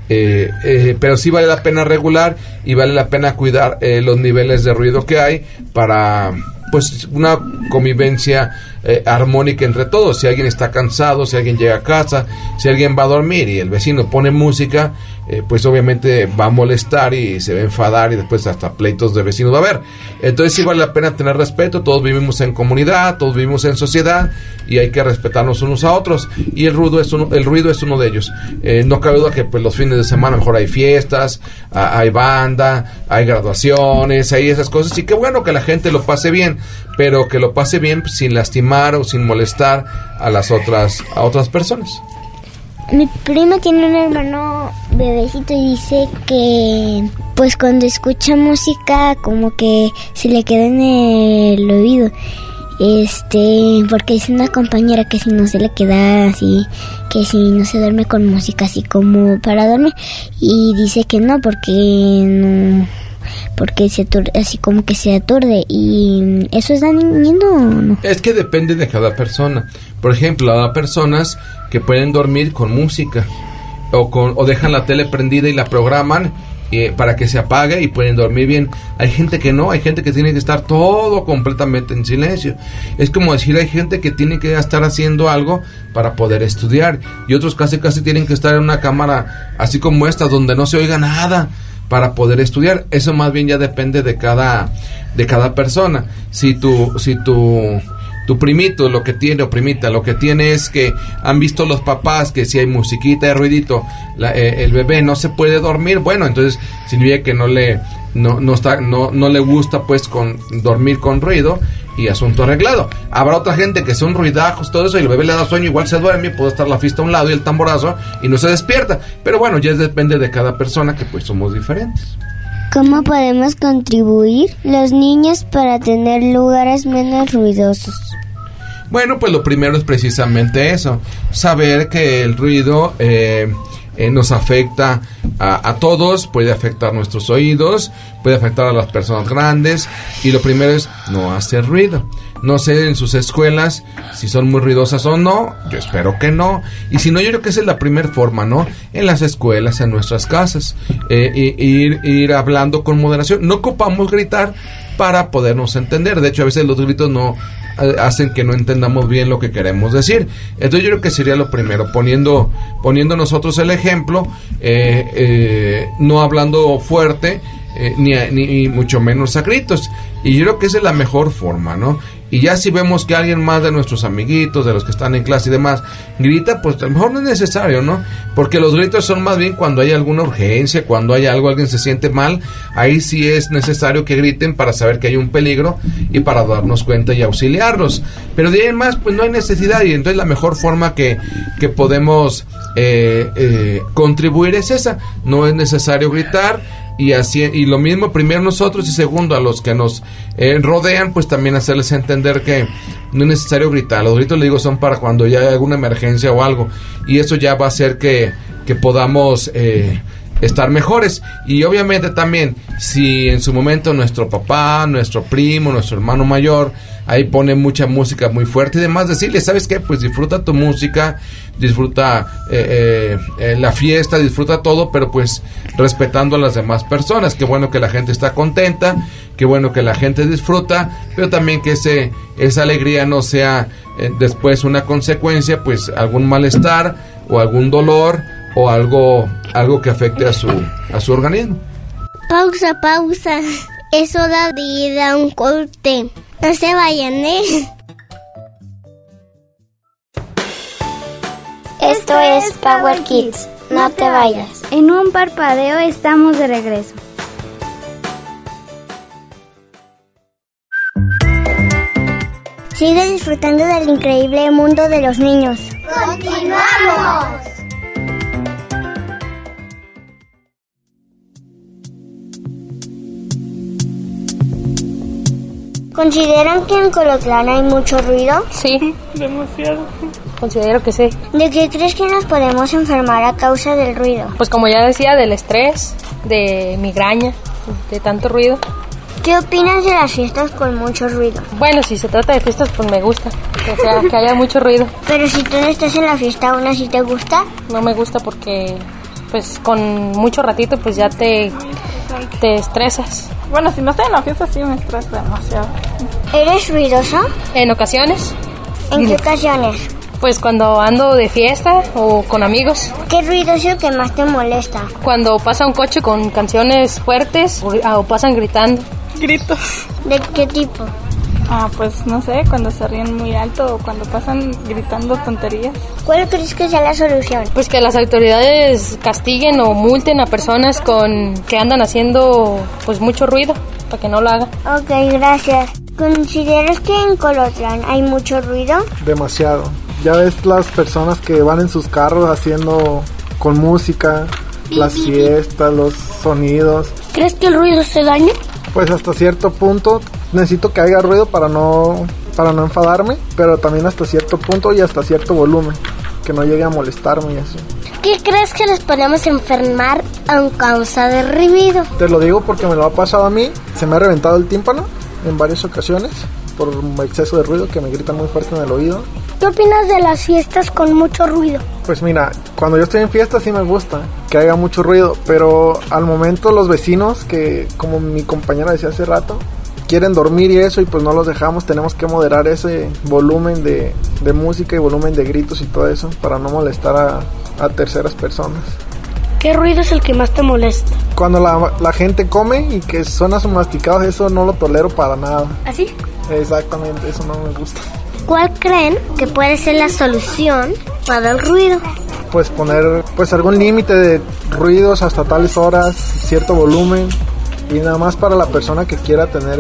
pero sí vale la pena regular y vale la pena cuidar los niveles de ruido que hay para pues una convivencia armónica entre todos. Si alguien está cansado, si alguien llega a casa, si alguien va a dormir y el vecino pone música, pues obviamente va a molestar y se va a enfadar y después hasta pleitos de vecinos va a haber. Entonces sí vale la pena tener respeto, todos vivimos en comunidad, todos vivimos en sociedad y hay que respetarnos unos a otros, y el ruido es uno de ellos. No cabe duda que pues los fines de semana a lo mejor hay fiestas, hay banda, hay graduaciones, hay esas cosas, y qué bueno que la gente lo pase bien, pero que lo pase bien pues, sin lastimar o sin molestar a otras personas. Mi prima tiene un hermano bebecito y dice que pues cuando escucha música como que se le queda en el oído, porque dice una compañera que si no se le queda así, que si no se duerme con música así como para dormir, y dice que no, porque se aturde, así como que se aturde. ¿Y eso es dañino o no? Es que depende de cada persona. Por ejemplo, hay personas que pueden dormir con música o dejan la tele prendida y la programan para que se apague y pueden dormir bien. Hay gente que no, hay gente que tiene que estar todo completamente en silencio. Es como decir, hay gente que tiene que estar haciendo algo para poder estudiar, y otros casi tienen que estar en una cámara así como esta donde no se oiga nada para poder estudiar. Eso más bien ya depende de cada persona. Si tu primito lo que tiene o primita lo que tiene es que han visto los papás que si hay musiquita de ruidito el bebé no se puede dormir, bueno, entonces significa que no le gusta pues dormir con ruido, y asunto arreglado. Habrá otra gente que son ruidajos, todo eso, y el bebé le da sueño, igual se duerme, puede estar la fiesta a un lado y el tamborazo y no se despierta, pero bueno, ya depende de cada persona, que pues somos diferentes. ¿Cómo podemos contribuir los niños para tener lugares menos ruidosos? Bueno, pues lo primero es precisamente eso, saber que el ruido nos afecta a todos, puede afectar nuestros oídos, puede afectar a las personas grandes, y lo primero es no hacer ruido. No sé en sus escuelas si son muy ruidosas o no, yo espero que no, y si no, yo creo que esa es la primera forma, ¿no? En las escuelas, en nuestras casas, ir hablando con moderación. No ocupamos gritar para podernos entender, de hecho a veces los gritos no hacen que no entendamos bien lo que queremos decir. Entonces yo creo que sería lo primero, poniendo nosotros el ejemplo, no hablando fuerte, ni mucho menos a gritos, y yo creo que esa es la mejor forma, ¿no? Y ya si vemos que alguien más de nuestros amiguitos, de los que están en clase y demás, grita, pues a lo mejor no es necesario, ¿no? Porque los gritos son más bien cuando hay alguna urgencia, cuando hay algo, alguien se siente mal, ahí sí es necesario que griten para saber que hay un peligro y para darnos cuenta y auxiliarlos. Pero de ahí en más, pues no hay necesidad, y entonces la mejor forma que podemos contribuir es esa. No es necesario gritar, y así, y lo mismo primero nosotros y segundo a los que nos rodean, pues también hacerles entender que no es necesario gritar. Los gritos, le digo, son para cuando ya hay alguna emergencia o algo, y eso ya va a hacer que podamos estar mejores. Y obviamente también, si en su momento nuestro papá, nuestro primo, nuestro hermano mayor ahí pone mucha música muy fuerte y demás, decirle, ¿sabes qué? Pues disfruta tu música, disfruta la fiesta, disfruta todo, pero pues respetando a las demás personas. Qué bueno que la gente está contenta, qué bueno que la gente disfruta, pero también que esa alegría no sea después una consecuencia, pues algún malestar o algún dolor o algo que afecte a su organismo. Pausa. Es hora de ir a un corte. No se vayan, Esto es Power Kids. No te vayas. En un parpadeo estamos de regreso. Sigue disfrutando del increíble mundo de los niños. ¡Continuamos! ¿Consideran que en Colotlán hay mucho ruido? Sí, demasiado. Considero que sí. ¿De qué crees que nos podemos enfermar a causa del ruido? Pues como ya decía, del estrés, de migraña, de tanto ruido. ¿Qué opinas de las fiestas con mucho ruido? Bueno, si se trata de fiestas, pues me gusta. O sea, que haya mucho ruido. Pero si tú no estás en la fiesta, ¿aún así te gusta? No me gusta porque, pues, con mucho ratito, pues ya te estresas. Bueno, si no estoy en la fiesta, sí me estresa demasiado. ¿Eres ruidoso? En ocasiones. ¿En qué ocasiones? Pues cuando ando de fiesta o con amigos. ¿Qué ruido es el que más te molesta? Cuando pasa un coche con canciones fuertes o pasan gritando. Gritos. ¿De qué tipo? Pues no sé, cuando se ríen muy alto o cuando pasan gritando tonterías. ¿Cuál crees que sea la solución? Pues que las autoridades castiguen o multen a personas que andan haciendo pues mucho ruido, para que no lo hagan. Ok, gracias. ¿Consideras que en Colotlán hay mucho ruido? Demasiado. Ya ves las personas que van en sus carros haciendo con música, las fiestas, los sonidos. ¿Crees que el ruido hace daño? Pues hasta cierto punto necesito que haya ruido para no enfadarme, pero también hasta cierto punto y hasta cierto volumen, que no llegue a molestarme y así. ¿Qué crees que nos podemos enfermar a causa del ruido? Te lo digo porque me lo ha pasado a mí, se me ha reventado el tímpano en varias ocasiones por exceso de ruido, que me gritan muy fuerte en el oído. ¿Qué opinas de las fiestas con mucho ruido? Pues mira, cuando yo estoy en fiesta sí me gusta que haya mucho ruido, pero al momento los vecinos, que como mi compañera decía hace rato, quieren dormir y eso, y pues no los dejamos, tenemos que moderar ese volumen de música y volumen de gritos y todo eso para no molestar a terceras personas. ¿Qué ruido es el que más te molesta? Cuando la gente come y que suena sus masticados, eso no lo tolero para nada. ¿Así? Exactamente, eso no me gusta. ¿Cuál creen que puede ser la solución para el ruido? Pues poner algún límite de ruidos hasta tales horas, cierto volumen, y nada más para la persona que quiera tener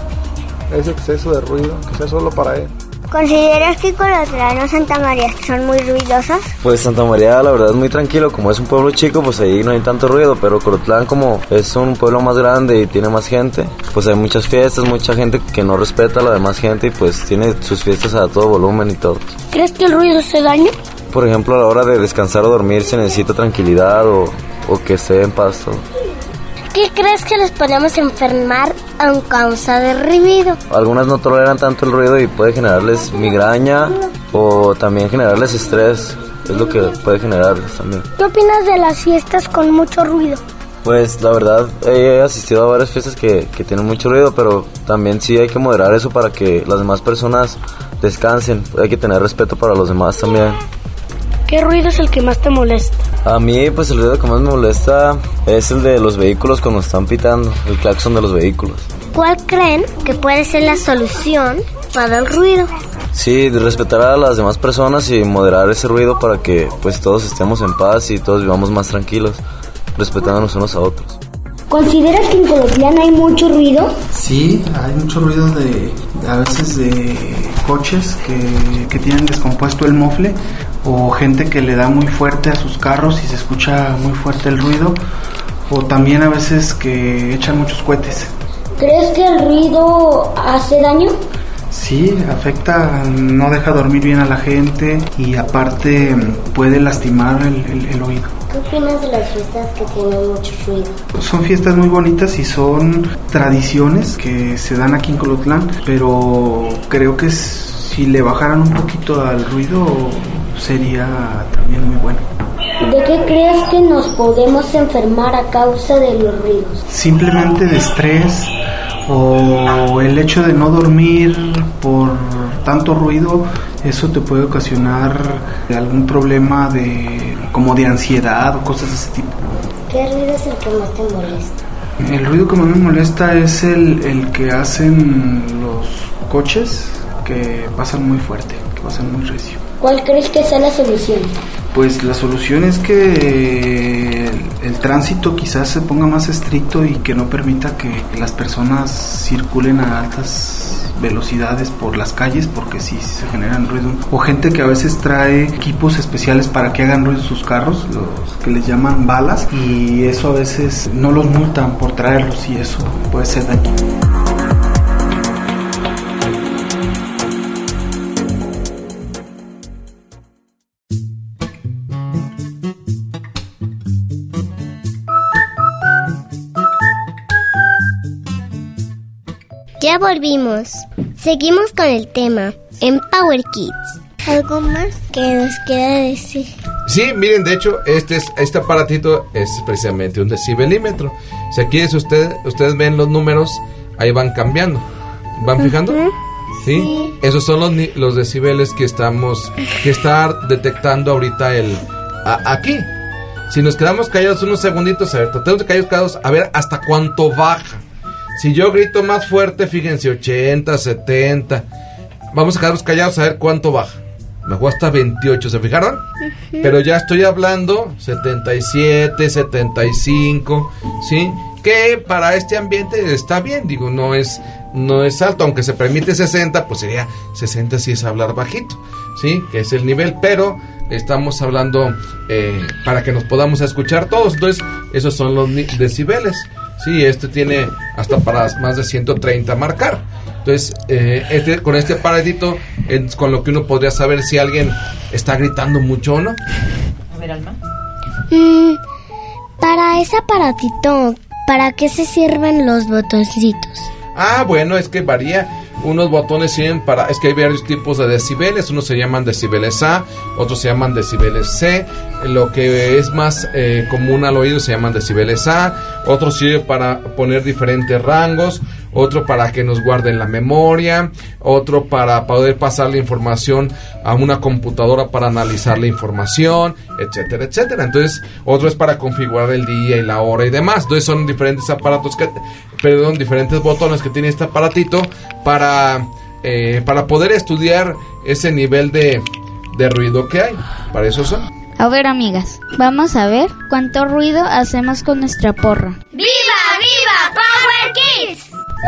ese exceso de ruido, que sea solo para él. ¿Consideras que Colotlán o Santa María son muy ruidosas? Pues Santa María la verdad es muy tranquilo, como es un pueblo chico, pues ahí no hay tanto ruido, pero Colotlán como es un pueblo más grande y tiene más gente, pues hay muchas fiestas, mucha gente que no respeta a la demás gente y pues tiene sus fiestas a todo volumen y todo. ¿Crees que el ruido hace daño? Por ejemplo, a la hora de descansar o dormir se necesita tranquilidad o que esté en paz todo. ¿Qué crees que nos podemos enfermar a causa del ruido? Algunas no toleran tanto el ruido y puede generarles migraña o también generarles estrés, es lo que puede generarles también. ¿Qué opinas de las fiestas con mucho ruido? Pues la verdad he asistido a varias fiestas que tienen mucho ruido, pero también sí hay que moderar eso para que las demás personas descansen, hay que tener respeto para los demás también. ¿Qué ruido es el que más te molesta? A mí pues el ruido que más me molesta es el de los vehículos cuando están pitando, el claxon de los vehículos. ¿Cuál creen que puede ser la solución para el ruido? Sí, de respetar a las demás personas y moderar ese ruido para que pues todos estemos en paz y todos vivamos más tranquilos, respetándonos unos a otros. ¿Consideras que en Colotlán hay mucho ruido? Sí, hay mucho ruido a veces de coches que tienen descompuesto el mofle, o gente que le da muy fuerte a sus carros y se escucha muy fuerte el ruido, o también a veces que echan muchos cohetes. ¿Crees que el ruido hace daño? Sí, afecta, no deja dormir bien a la gente y aparte puede lastimar el oído. ¿Qué opinas de las fiestas que tienen mucho ruido? Son fiestas muy bonitas y son tradiciones que se dan aquí en Colotlán, pero creo que si le bajaran un poquito al ruido sería también muy bueno. ¿De qué crees que nos podemos enfermar a causa de los ruidos? Simplemente de estrés o el hecho de no dormir por tanto ruido, eso te puede ocasionar algún problema como de ansiedad o cosas de ese tipo. ¿Qué ruido es el que más te molesta? El ruido que más me molesta es el que hacen los coches que pasan muy fuerte, que pasan muy recio. ¿Cuál crees que sea la solución? Pues la solución es que el tránsito quizás se ponga más estricto y que no permita que las personas circulen a altas velocidades por las calles, porque sí se generan ruido. O gente que a veces trae equipos especiales para que hagan ruido sus carros, los que les llaman balas, y eso a veces no los multan por traerlos y eso puede ser dañino. Ya volvimos. Seguimos con el tema en Power Kids. ¿Algo más que nos quiera decir? Sí, miren, de hecho, este aparatito es precisamente un decibelímetro. Si aquí ustedes ven los números, ahí van cambiando. ¿Van fijando? ¿Sí? Esos son los decibeles que está detectando ahorita aquí. Si nos quedamos callados unos segunditos, a ver, tratemos de callados, a ver hasta cuánto baja. Si yo grito más fuerte, fíjense, 80, 70. Vamos a quedarnos callados a ver cuánto baja. Me fue hasta 28, ¿se fijaron? Uh-huh. Pero ya estoy hablando 77, 75, ¿sí? Que para este ambiente está bien, digo, no es alto, aunque se permite 60, pues sería 60 si es hablar bajito, ¿sí? Que es el nivel, pero estamos hablando para que nos podamos escuchar todos. Entonces, esos son los decibeles. Sí, tiene hasta para más de 130 marcar. Entonces, con este aparatito es con lo que uno podría saber si alguien está gritando mucho o no. A ver, Alma. Para ese aparatito, ¿para qué se sirven los botoncitos? Ah, bueno, es que varía. Unos botones sirven es que hay varios tipos de decibeles. Unos se llaman decibeles A, otros se llaman decibeles C. Lo que es más común al oído se llaman decibeles A. Otro sirve para poner diferentes rangos. Otro para que nos guarden la memoria. Otro para poder pasar la información a una computadora para analizar la información, etcétera, etcétera. Entonces, otro es para configurar el día y la hora y demás. Entonces, son diferentes diferentes botones que tiene este aparatito para poder estudiar ese nivel de ruido que hay. Para eso son. A ver, amigas, vamos a ver cuánto ruido hacemos con nuestra porra. ¡Viva, viva Power Kids!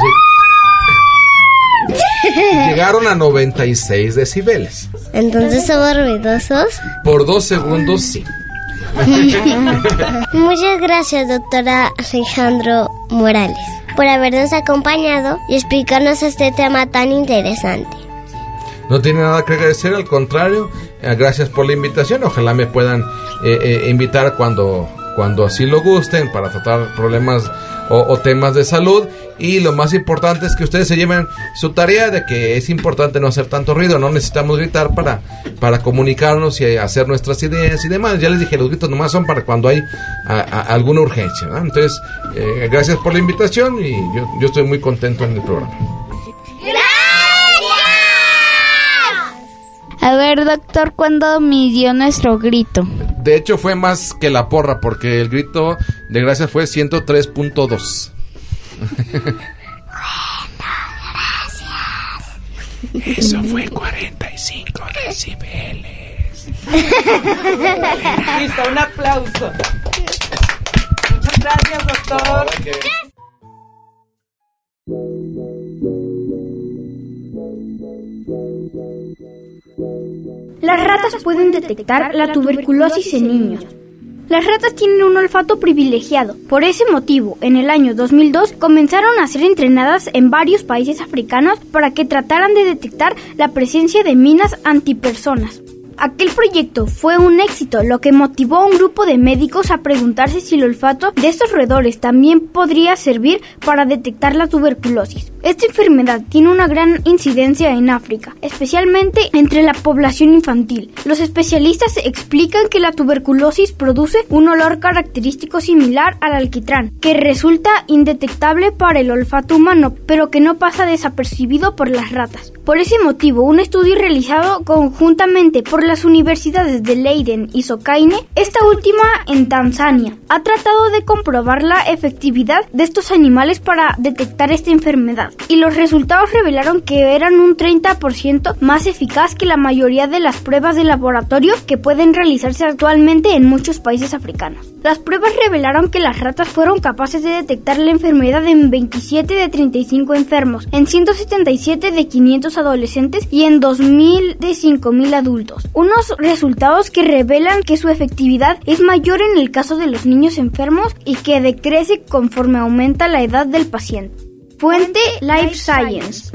Sí. Llegaron a 96 decibeles. ¿Entonces somos ruidosos? Por 2 segundos, sí. Muchas gracias, doctora Alejandro Morales, por habernos acompañado y explicarnos este tema tan interesante. No tiene nada que agradecer, al contrario, gracias por la invitación. Ojalá me puedan invitar cuando así lo gusten para tratar problemas o temas de salud. Y lo más importante es que ustedes se lleven su tarea de que es importante no hacer tanto ruido. No necesitamos gritar para comunicarnos y hacer nuestras ideas y demás. Ya les dije, los gritos nomás son para cuando hay alguna urgencia, ¿no? Entonces, gracias por la invitación y yo estoy muy contento en el programa. A ver, doctor, ¿cuándo midió nuestro grito? De hecho, fue más que la porra, porque el grito de gracias fue 103.2. Gracias. Eso fue 45 decibeles. Listo, un aplauso. Muchas gracias, doctor. Las ratas pueden detectar la tuberculosis en niños. Las ratas tienen un olfato privilegiado. Por ese motivo, en el año 2002 comenzaron a ser entrenadas en varios países africanos para que trataran de detectar la presencia de minas antipersonas. Aquel proyecto fue un éxito, lo que motivó a un grupo de médicos a preguntarse si el olfato de estos roedores también podría servir para detectar la tuberculosis. Esta enfermedad tiene una gran incidencia en África, especialmente entre la población infantil. Los especialistas explican que la tuberculosis produce un olor característico similar al alquitrán, que resulta indetectable para el olfato humano, pero que no pasa desapercibido por las ratas. Por ese motivo, un estudio realizado conjuntamente por las universidades de Leiden y Sokoine, esta última en Tanzania, ha tratado de comprobar la efectividad de estos animales para detectar esta enfermedad, y los resultados revelaron que eran un 30% más eficaz que la mayoría de las pruebas de laboratorio que pueden realizarse actualmente en muchos países africanos. Las pruebas revelaron que las ratas fueron capaces de detectar la enfermedad en 27 de 35 enfermos, en 177 de 500 adolescentes y en 2000 de 5000 adultos. Unos resultados que revelan que su efectividad es mayor en el caso de los niños enfermos y que decrece conforme aumenta la edad del paciente. Fuente Life Science.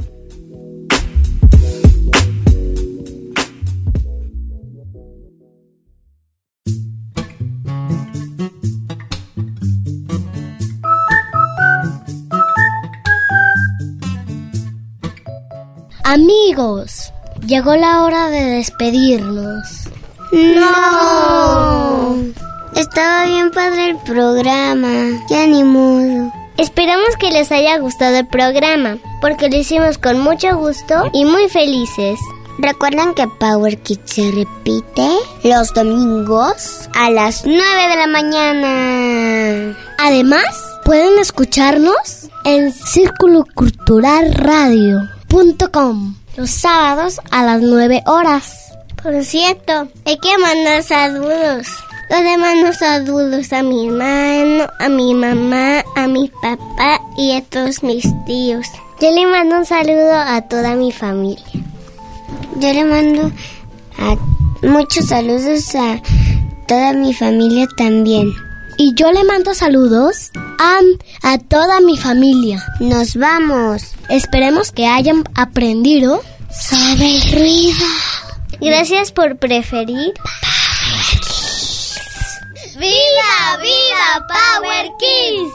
Amigos, llegó la hora de despedirnos. ¡No! Estaba bien padre el programa, ya ni modo. Esperamos que les haya gustado el programa, porque lo hicimos con mucho gusto y muy felices. Recuerden que Power Kids se repite los domingos a las 9 de la mañana. Además, pueden escucharnos en circuloculturalradio.com los sábados a las 9 horas. Por cierto, hay que mandar saludos. Yo le mando saludos a mi hermano, a mi mamá, a mi papá y a todos mis tíos. Yo le mando un saludo a toda mi familia. Yo le mando muchos saludos a toda mi familia también. Y yo le mando saludos a toda mi familia. Nos vamos. Esperemos que hayan aprendido sobre el ruido. Gracias por preferir ¡Viva, viva Power Kids!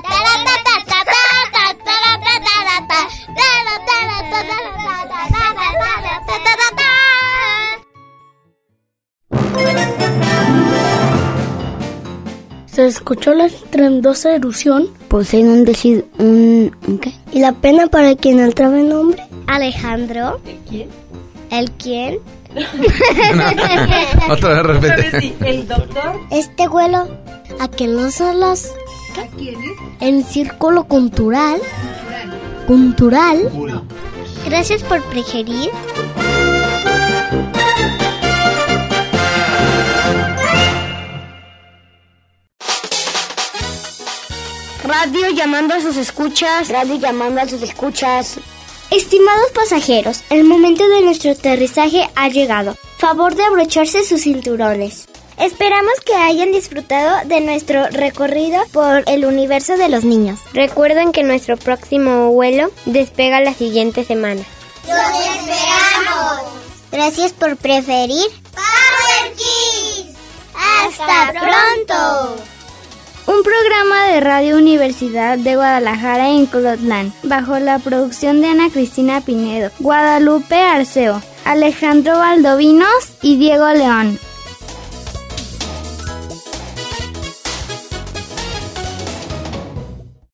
Se escuchó la estruendosa erupción. Poseidón decide un ¿qué? ¿Y la pena para quien no trae nombre? Alejandro. ¿El quién? Otra vez repite. ¿El doctor? Este vuelo a que no son los... ¿A quiénes? En Círculo Cultural. Gracias por preferir Radio llamando a sus escuchas. Estimados pasajeros, el momento de nuestro aterrizaje ha llegado. Favor de abrocharse sus cinturones. Esperamos que hayan disfrutado de nuestro recorrido por el universo de los niños. Recuerden que nuestro próximo vuelo despega la siguiente semana. ¡Los esperamos! Gracias por preferir Power Kids. ¡Hasta pronto! Un programa de Radio Universidad de Guadalajara en Colotlán, bajo la producción de Ana Cristina Pinedo, Guadalupe Arceo, Alejandro Valdovinos y Diego León.